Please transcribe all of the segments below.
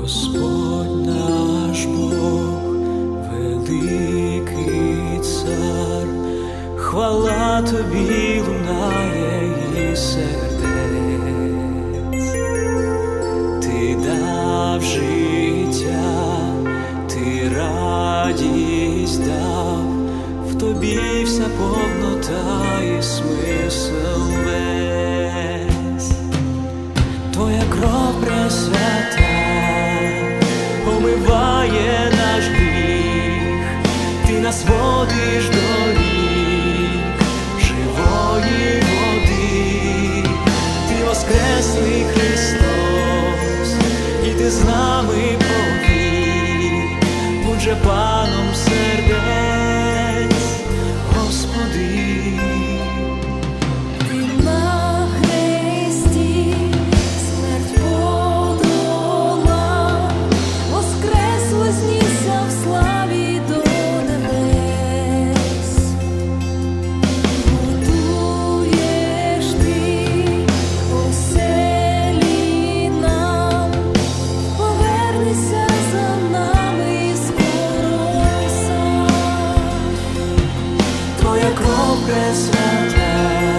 Господь наш Бог, великий цар, хвала тобі лунає із сердець. Ти дав життя, ти радість дав, в тобі вся повнота і смисл весь. Твоя кров пресвята омиває наш гріх, ти нас водиш до рік живої води, ти воскреслий Христос, і ти з нами повік, будь же паном сердець, Господи. Пресвята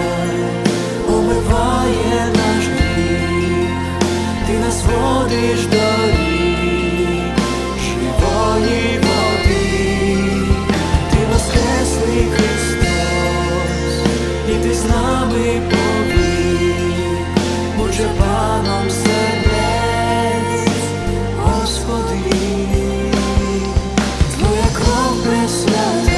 омиває наш гріх, ти нас водиш до рік живої води, ти воскреслий Христос, і ти з нами повік, будь же паном сердець, Господи. Твоя кров пресвята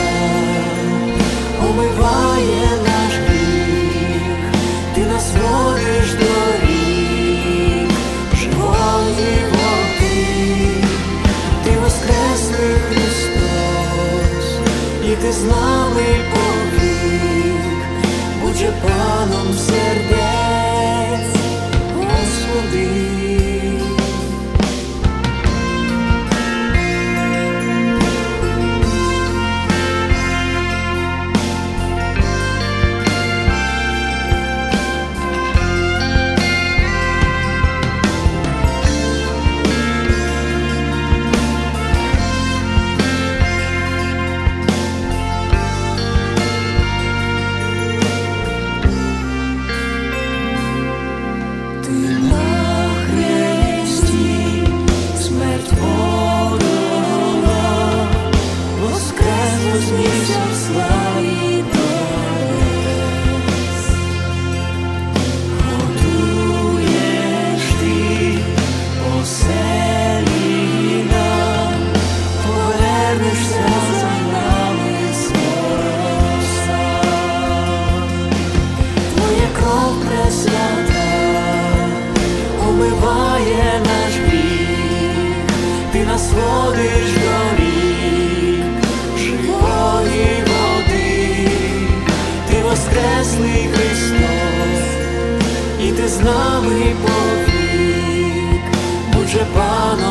омиває наш гріх, ти нас водиш до рік живої води, ти воскреслий Христос, і ти з нами повік, будь же паном сердець, Господи. Омиває наш гріх, ти нас водиш до рік живої води, ти воскреслий Христос, і ти з нами повік, будь же паном